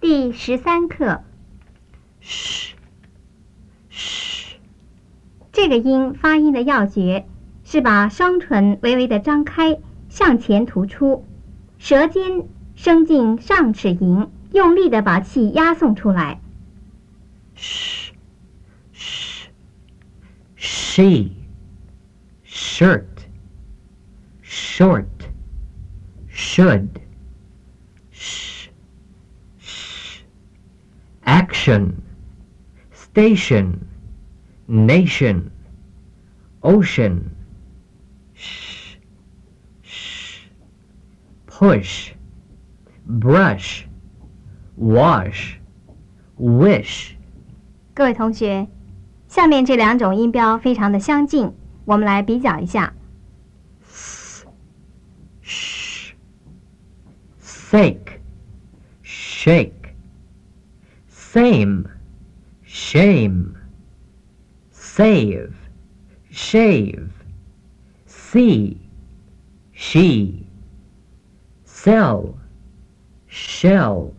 第13课。 嘘，嘘。 这个音发音的要诀是把双唇微微的张开，向前突出，舌尖伸进上齿龈，用力的把气压送出来。 嘘，嘘。She, shirt, short, should. Sh, sh. Action, station, nation, ocean. Sh, sh. Push, brush, wash, wish. 各位同学，下面这两种音标非常的相近，我们来比较一下。 Sh, sake, shake, same, shame, save, shave, see, she, sell, shell,